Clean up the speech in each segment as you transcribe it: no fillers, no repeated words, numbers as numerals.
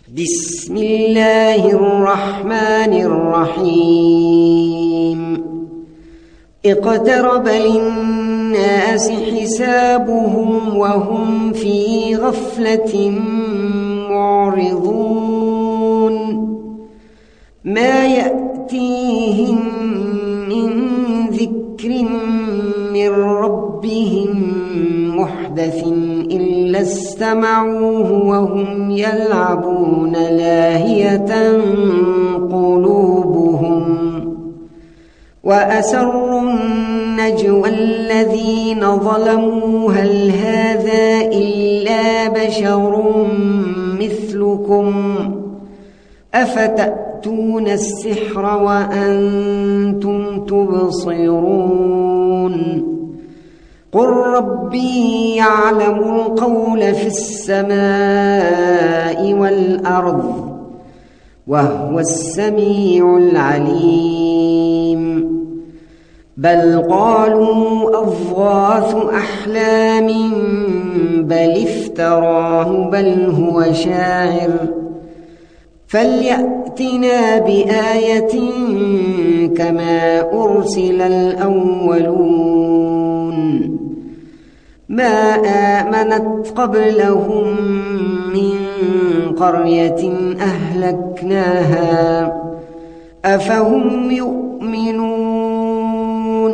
بسم الله الرحمن الرحيم اقترب للناس حسابهم وهم في غفلة معرضون ما يأتيهم من ذكر من ربهم محدث إلا استمعوه وهم يلعبون لاهية قلوبهم وأسروا النجوى الذين ظلموا هل هذا إلا بشر مثلكم أفتأتون السحر وأنتم تبصرون قل ربي يعلم القول في السماء والأرض وهو السميع العليم بل قالوا أضغاث أحلام بل افتراه بل هو شاعر فليأتنا بآية كما أرسل الأولون ما آمنت قبلهم من قرية أهلكناها أفهم يؤمنون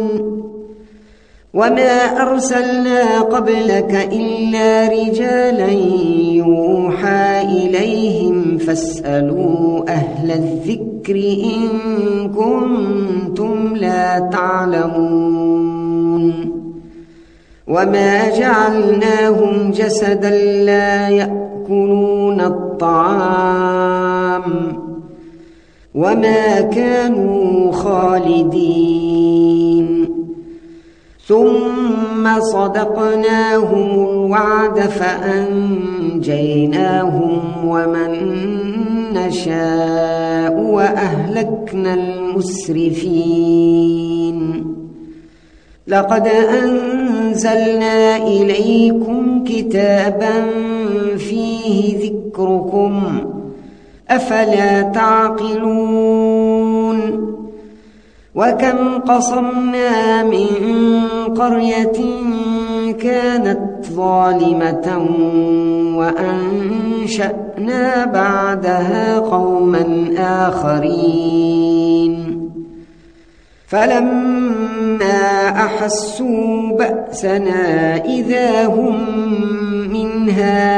وما أرسلنا قبلك إلا رجالا يوحى إليهم فاسألوا أهل الذكر إن كنتم لا تعلمون وما جعلناهم جسدا لا يأكلون الطعام وما كانوا خالدين ثم صدقناهم الوعد فأنجيناهم ومن نشاء وأهلكنا المسرفين لقد أنزلنا إليكم كتابا فيه ذكركم أفلا تعقلون وكم قصمنا من قرية كانت ظالمة وأنشأنا بعدها قوما آخرين فلما أحسوا بأسنا إذا هم منها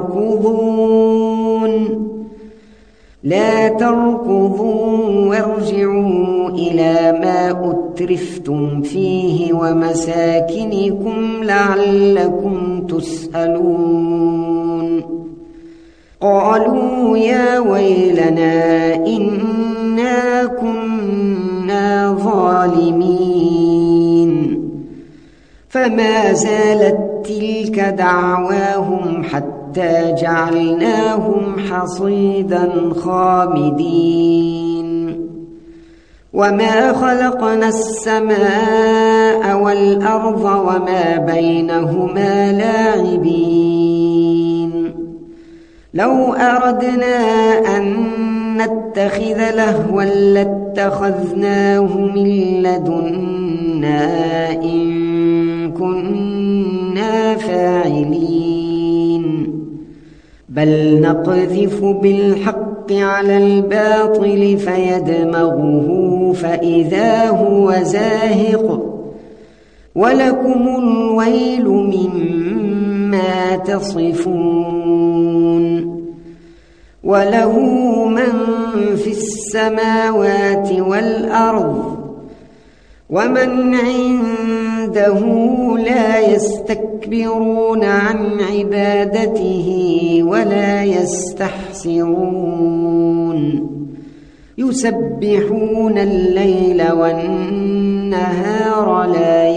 يركضون لا تركضوا وارجعوا إلى ما أترفتم فيه ومساكنكم لعلكم تسألون قالوا يا ويلنا إنا كنا ظالمين فما زالت تلك دعواهم حتى جعلناهم حصيدا خامدين وما خلقنا السماء والأرض وما بينهما لاعبين لو أردنا أن نتخذ لهوا لاتخذناه من لدنا إن كنا فاعلين بل نقذف بالحق على الباطل فيدمغه فإذا هو زاهق ولكم الويل مما تصفون وله من في السماوات والأرض ومن عنده لا يستكبرون عن عبادته ولا يستحسرون يسبحون الليل والنهار لا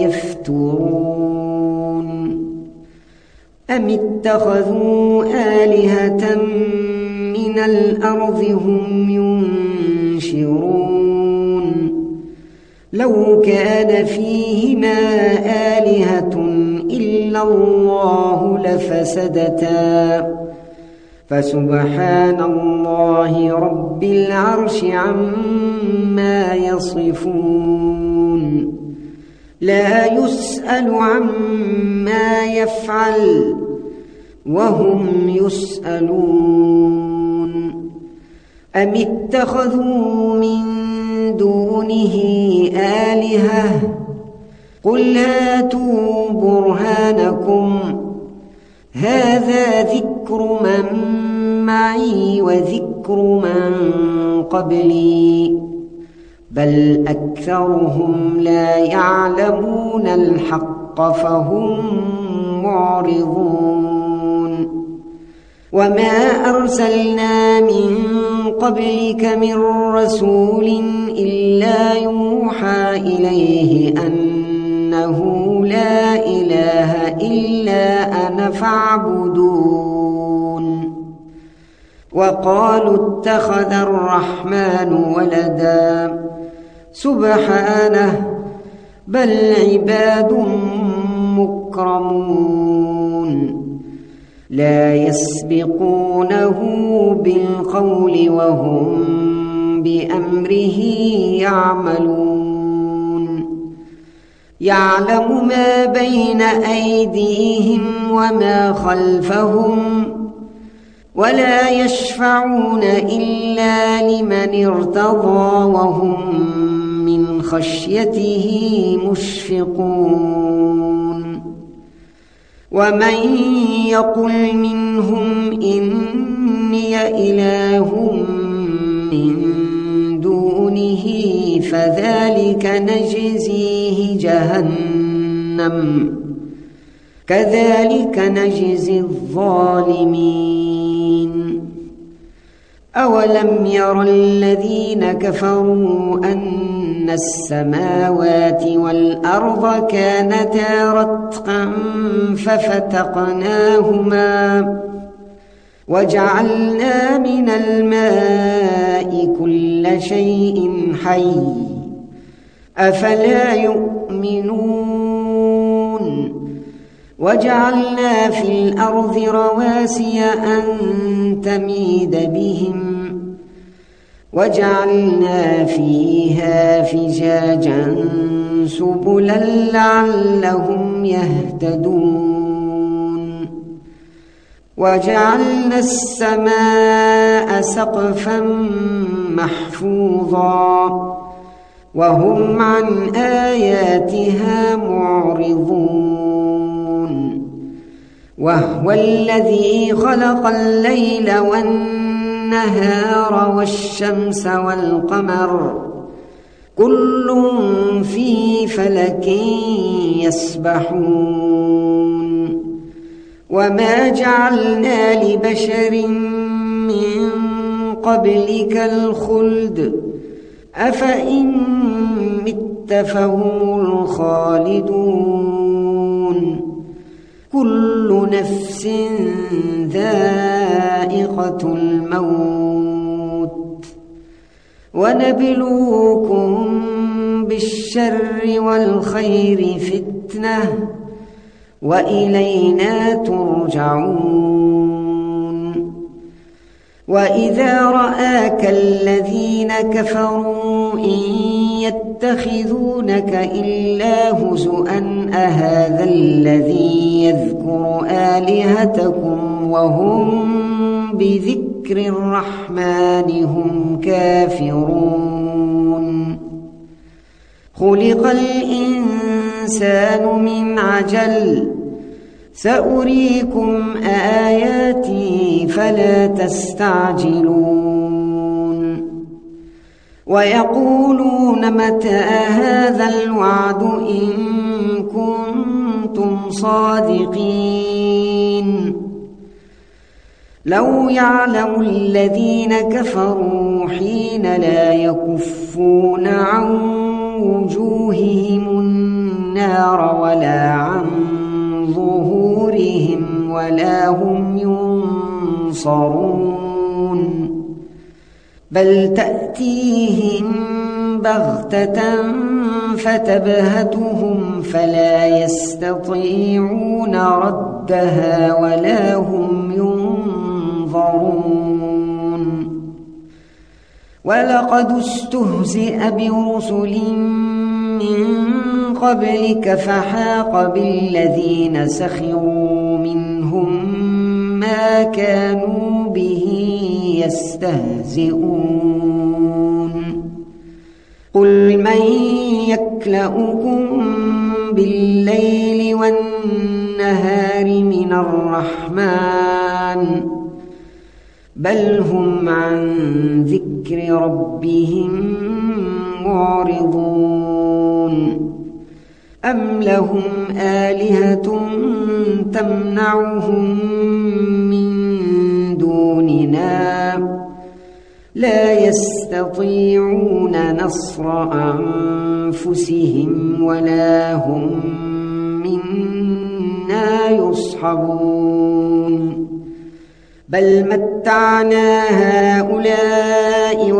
يفترون أم اتخذوا آلهة من الأرض هم ينشرون لو كان فيهما آلهة إلا الله لفسدتا فسبحان الله رب العرش عما يصفون لا يسأل عما يفعل وهم يسألون أم اتخذوا من دونه آلهة قل هاتوا برهانكم هذا ذكر من معي وذكر من قبلي بل أكثرهم لا يعلمون الحق فهم معرضون وما أرسلنا من قبلك من رسول إلا يوحى إليه أنه لا إله إلا أنا فاعبدون وقالوا اتخذ الرحمن ولدا سبحانه بل عباد مكرمون لا يسبقونه بالقول وهم بأمره يعملون يعلم ما بين أيديهم وما خلفهم ولا يشفعون إلا لمن ارتضى وهم من خشيته مشفقون ومن يقل منهم إني إله من دونه فذلك نجزيه جهنم كذلك نجزي الظالمين أولم ير الذين كفروا أن السماوات والأرض كانتا رتقا ففتقناهما وجعلنا من الماء كل شيء حي أفلا يؤمنون وجعلنا في الأرض رواسي أن تميد بهم وجعلنا فيها فجاجا سبلا لعلهم يهتدون وجعلنا السماء سقفا محفوظا وهم عن آياتها معرضون وهو الذي خلق الليل والنهار والشمس والقمر كل في فلك يسبحون وما جعلنا لبشر من قبلك الخلد أفإن مت فهم الخالدون كل نفس ذائقة الموت ونبلوكم بالشر والخير فتنة وإلينا ترجعون وإذا رآك الذين كفروا إن يتخذونك إلا هزؤا أهذا الذي يذكر آلهتكم وهم بذكر الرحمن هم كافرون خلق الإنسان من عجل سأريكم آياتي فلا تستعجلون ويقولون متى هذا الوعد إن كنتم صادقين لو يعلم الذين كفروا حين لا يكفون عن وجوههم النار ولا عن ظهورهم ولا هم ينصرون بل تأتيهم بغتة فتبهتهم فلا يستطيعون ردها ولا هم ينظرون ولقد استهزئ برسل من قبلك فحاق بالذين سخروا منهم ما كانوا به يستهزئون قل من يكلؤكم بالليل والنهار من الرحمن بل هم عن ذكر ربهم معرضون أم لهم آلهة تمنعهم من دوننا لا يستطيعون نصر أنفسهم ولا هم منا يصحبون بل متعنا هؤلاء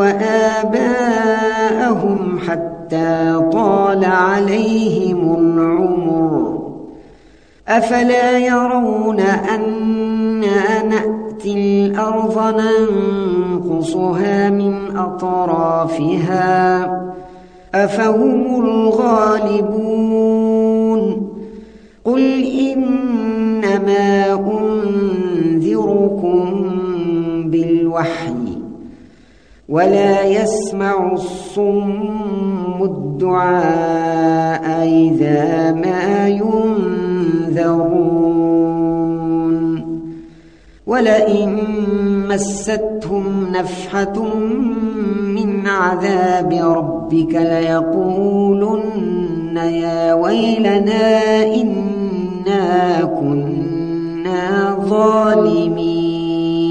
وآباءهم حتى طال عليهم العمر أفلا يرون أنا نأتي الأرض ننقصها من أطرافها أفهم الغالبون قل إنما أنذركم بالوحي ولا يسمع الصم الدعاء إذا ما ينذرون ولئن مستهم نفحة من عذاب ربك ليقولن يا ويلنا إنا كنا ظالمين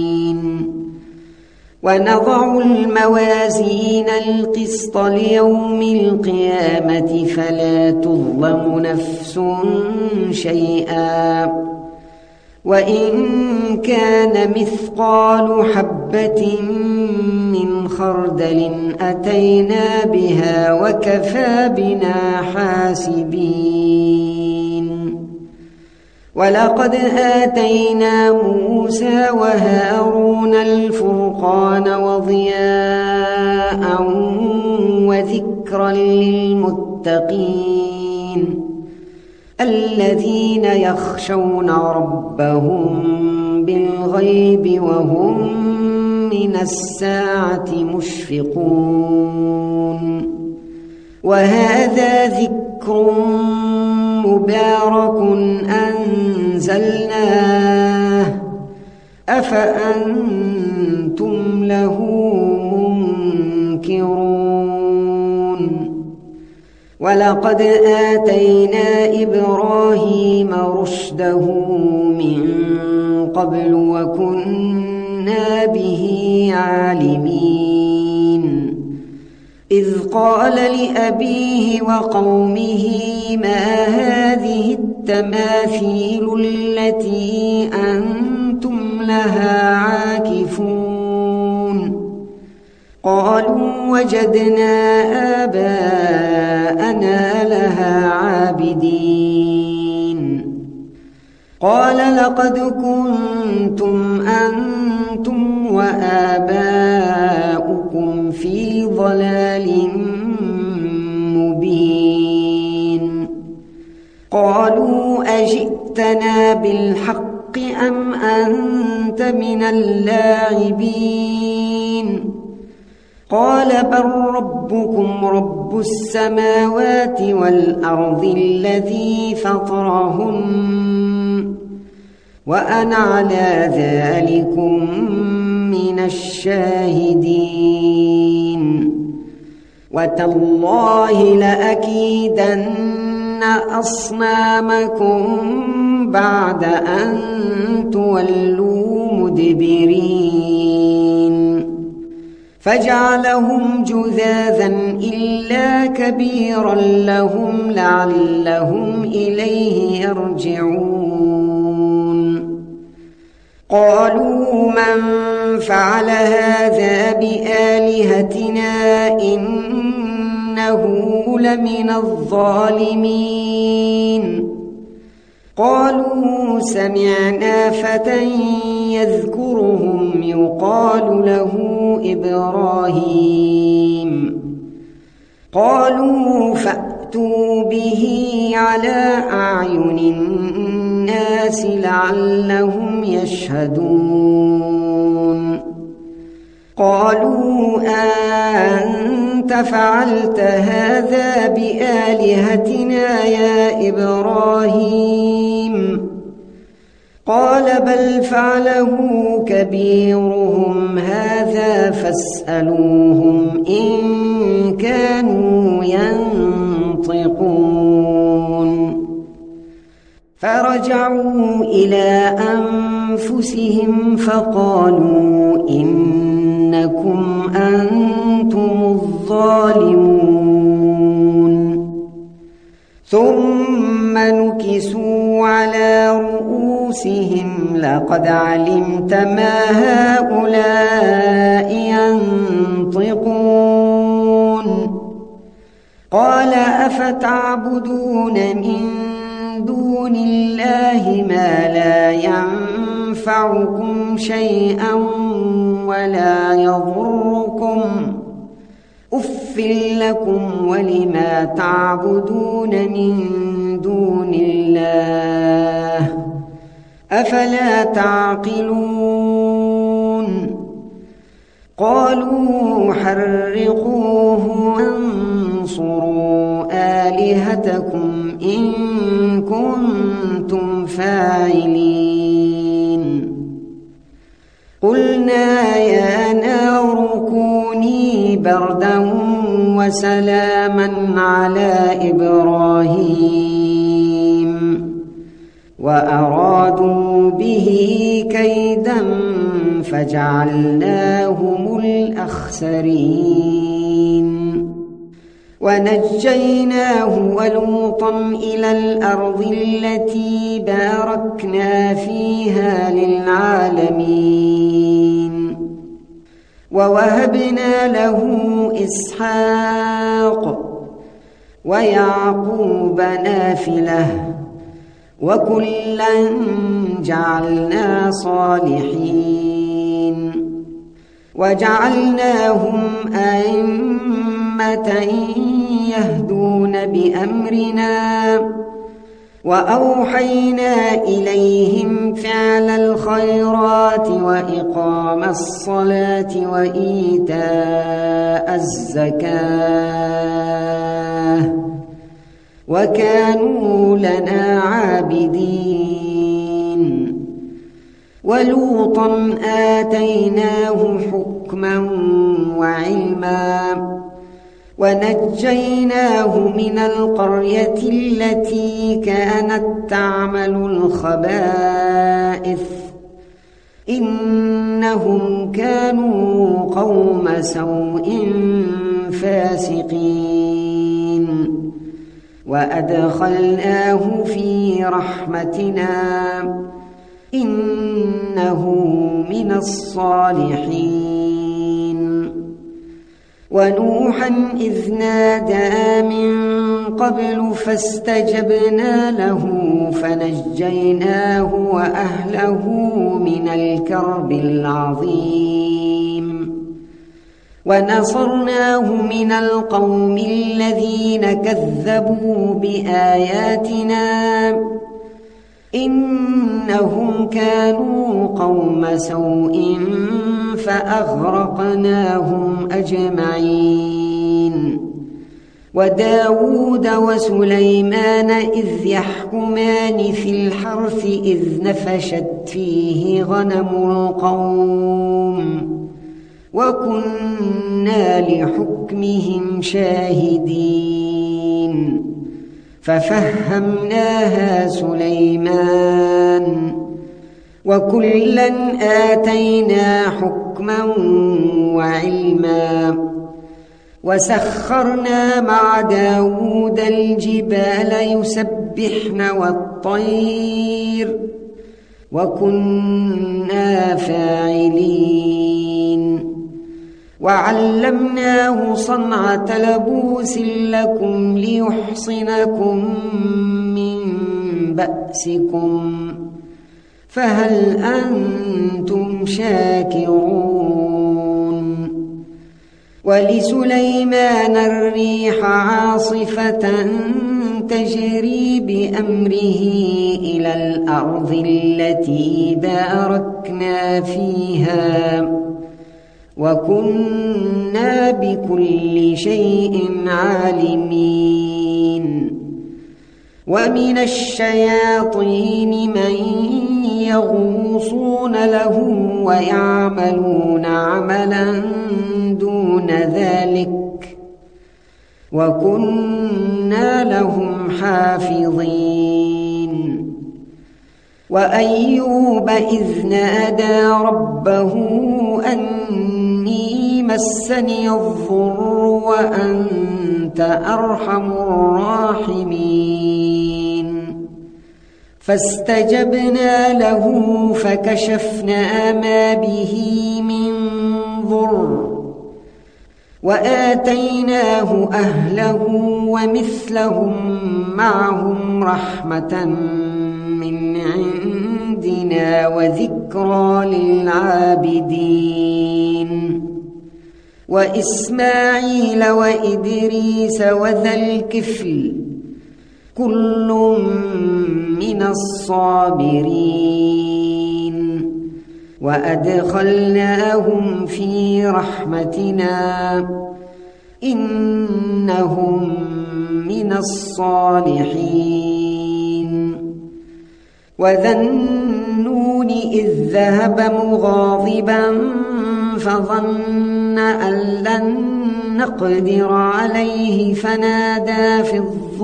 ونضع الموازين القسط ليوم القيامة فلا تظلم نفس شيئا وإن كان مثقال حبة من خردل أتينا بها وكفى بنا حاسبين ولقد آتينا موسى وهارون الفرقان وضياء وذكرا للمتقين الذين يخشون ربهم بالغيب وهم من الساعة مشفقون وهذا ذكر مبارك أنزلناه أفأنتم له منكرون ولقد آتينا إبراهيم رشده من قبل وكنا به عالمين إذ قال لأبيه وقومه ما هذه التماثيل التي أنتم لها عاكفون قالوا وجدنا آباءنا لها عابدين قال لقد كنتم أنتم وآباؤكم في ضلال مبين قالوا أجئتنا بالحق أم أنت من اللاعبين قال بل ربكم رب السماوات والأرض الذي فطرهن وأنا على ذلكم من الشاهدين وتالله لأكيدن أصنامكم بعد أن تولوا مدبرين فجعلهم جذاذا إلا كبيرا لهم لعلهم إليه يرجعون قالوا من فعل هذا بآلهتنا إنه لمن الظالمين قالوا سمعنا فتى يذكرهم يقال له إبراهيم قالوا فأتوا به على أعين الناس لعلهم يشهدون قالوا أنت فعلت هذا بآلهتنا يا إبراهيم قال بل فعله كبيرهم هذا فاسألوهم إن كانوا ينطقون فرجعوا إلى أنفسهم فقالوا إنكم أنتم الظالمون ثم نكسوا على رؤوسهم لقد علمت ما هؤلاء ينطقون قال أفتعبدون من دون الله ما لا ينفعكم شيئا ولا يضركم أف لكم ولما تعبدون من دون الله أفلا تعقلون قالوا حرقوه وانصروا آلهتكم إن كنتم فاعلين قلنا يا نار كوني بردا وسلاما على إبراهيم وأرادوا به كيدا فجعلناهم الأخسرين ونجيناه ولوطا إلى الأرض التي باركنا فيها للعالمين ووهبنا له إسحاق ويعقوب نافلة وكلا جعلنا صالحين وجعلناهم أئمة يهدون بأمرنا وأوحينا إليهم فعل الخيرات وإقام الصلاة وإيتاء الزكاة وكانوا لنا عابدين ولوطا آتيناه حكما وعلما ونجيناه من القرية التي كانت تعمل الخبائث إنهم كانوا قوم سوء فاسقين وأدخلناه في رحمتنا إنه من الصالحين ونوحا إذ نادى من قبل فاستجبنا له فنجيناه وأهله من الكرب العظيم ونصرناه من القوم الذين كذبوا بآياتنا إنهم كانوا قوم سوء فأغرقناهم أجمعين وداود وسليمان إذ يحكمان في الحرث إذ نفشت فيه غنم القوم وكنا لحكمهم شاهدين ففهمناها سليمان وكلا آتينا حكما وعلما وسخرنا مع داود الجبال يسبحن والطير وكنا فاعلين وعلمناه صنعة لبوس لكم ليحصنكم من بأسكم فهل أنتم شاكرون ولسليمان الريح عاصفة تجري بأمره إلى الأرض التي باركنا فيها وكنا بكل شيء عالمين ومن الشياطين من يغوصون له ويعملون عملا دون ذلك وكنا لهم حافظين وأيوب إذ نادى ربه أني مسني الضر وأنت أرحم الراحمين فاستجبنا له فكشفنا ما به من ضر وآتيناه أهله ومثلهم معهم رحمة من عندنا وذكرى للعابدين وإسماعيل وإدريس وذا الكفل كل من الصابرين وأدخلناهم في رحمتنا إنهم من الصالحين وذا النون إذ ذهب مغاضبا فظن أن لن نقدر عليه فنادى في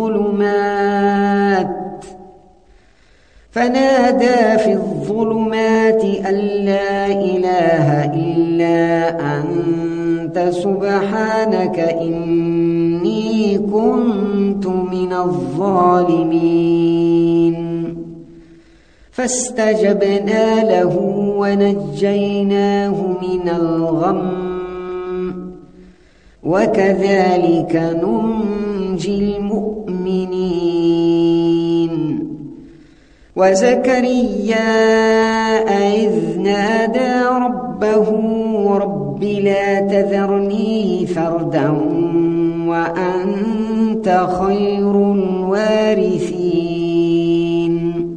الظلمات أن لا إله إلا أنت سبحانك إني كنت من الظالمين فاستجبنا له ونجيناه من الغم وكذلك ننجي المؤمنين وزكريا إذ نادى ربه رب لا تذرني فردا وأنت خير الوارثين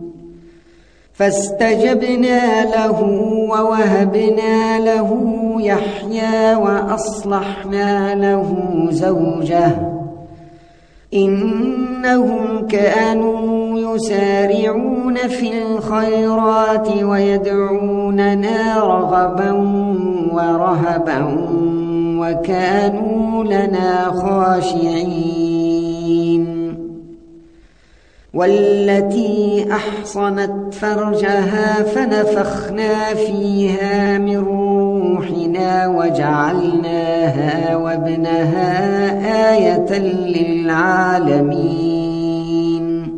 فاستجبنا له ووهبنا له يحيى وأصلحنا له زوجه إنهم كانوا يسارعون في الخيرات ويدعوننا رغبا ورهبا وكانوا لنا خاشعين والتي أحصنت فرجها فنفخنا فيها من روحنا وجعلناها وابنها آية للعالمين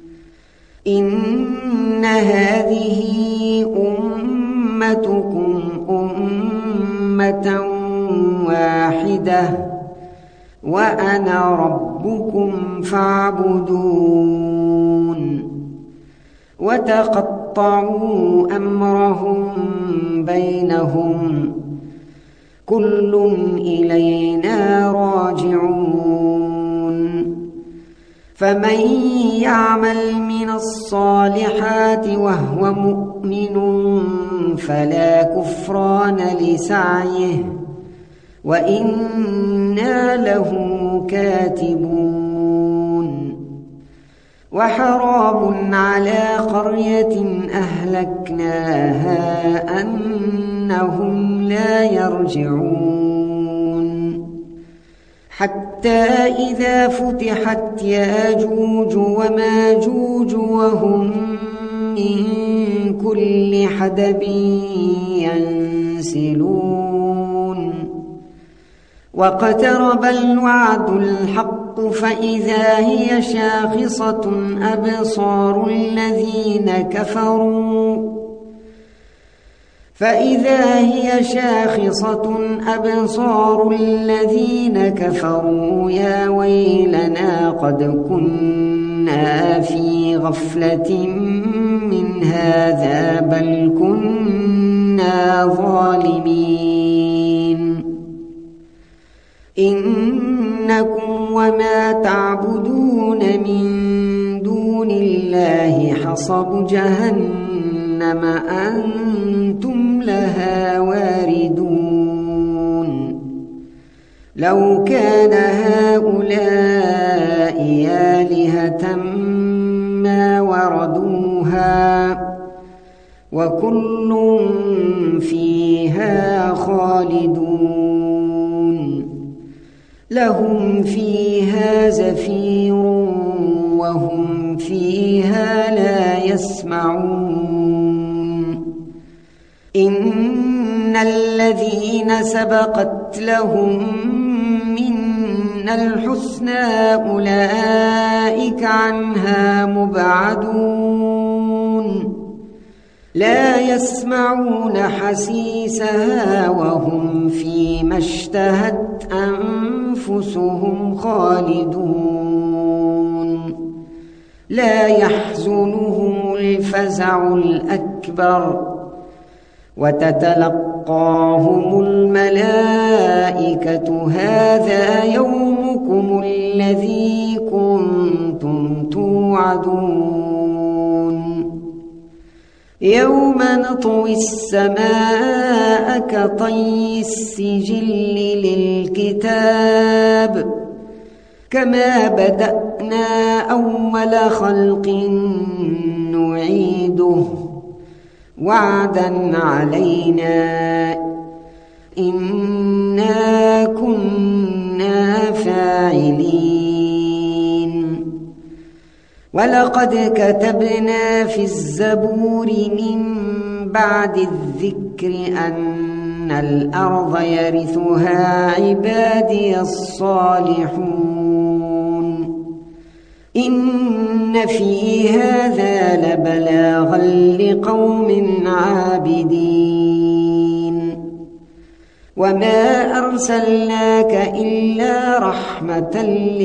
إن هذه أمتكم أمة واحدة وأنا ربكم فاعبدون وتقطعوا أمرهم بينهم كل إلينا راجعون فمن يعمل من الصالحات وهو مؤمن فلا كفران لسعيه وإنا له كاتبون وحرام على قرية أهلكناها أنهم لا يرجعون حتى إذا فتحت ياجوج وماجوج وهم من كل حدب ينسلون واقترب الوعد الحق فإذا هي شاخصة أبصار الذين كفروا يا ويلنا قد كنا في غفلة من هذا بل كنا ظالمين إنكم وما تعبدون من دون الله حصب جهنم أنتم لها واردون لو كان هؤلاء آلهة ما وردوها وكل فيها خالدون لهم فيها زفير وهم فيها لا يسمعون إن الذين سبقت لهم منا الحسنى أولئك عنها مبعدون لا يسمعون حسيسها وهم فيما اشتهت أنفسهم خالدون لا يحزنهم الفزع الأكبر وتتلقاهم الملائكة هذا يومكم الذي كنتم توعدون يوم نطوي السماء كطي السجل للكتاب كما بدأنا أول خلق نعيده وعدا علينا إنا كنا فاعلين ولقد كتبنا في الزبور من بعد الذكر أن الأرض يرثها عبادي الصالحون إن في هذا لبلاغا لقوم عابدين وما أرسلناك إلا رحمة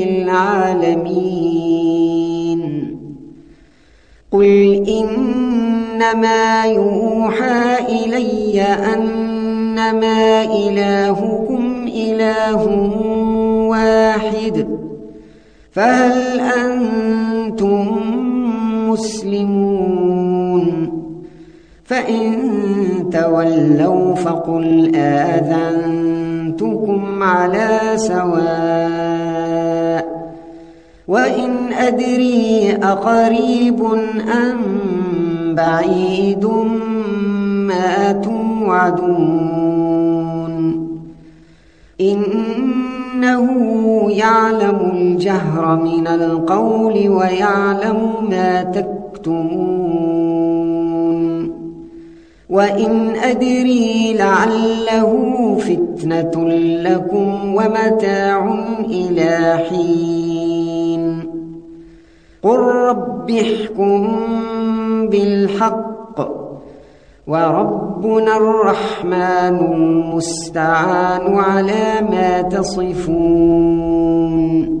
للعالمين قل إنما يوحى إلي أنما إلهكم إله واحد فهل أنتم مسلمون فإن تولوا فقل آذنتكم على سواء وإن أدري أقريب أم بعيد ما توعدون إنه يعلم الجهر من القول ويعلم ما تكتمون وإن أدري لعله فتنة لكم ومتاع إلى حين قل رب احكم بالحق وربنا الرحمن المستعان على ما تصفون